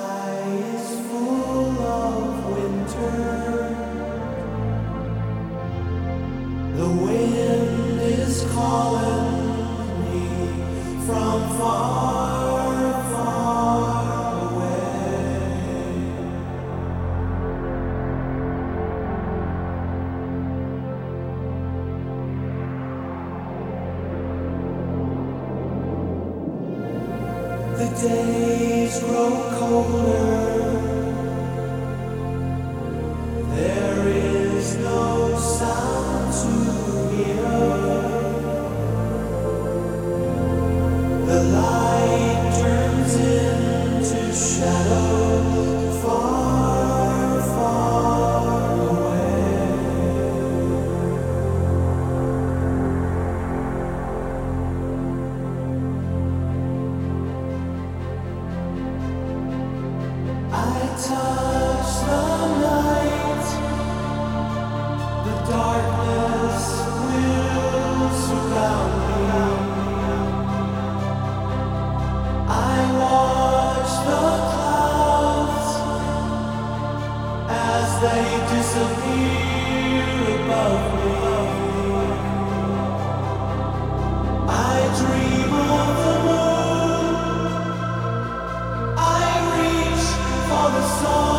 The days grow colder. There is no sound to hear. The light turns into shadow far, far away. I touch the night. The darkness will surround me. I watch the clouds as they disappear above me. I dream of the moon. I reach for the sun.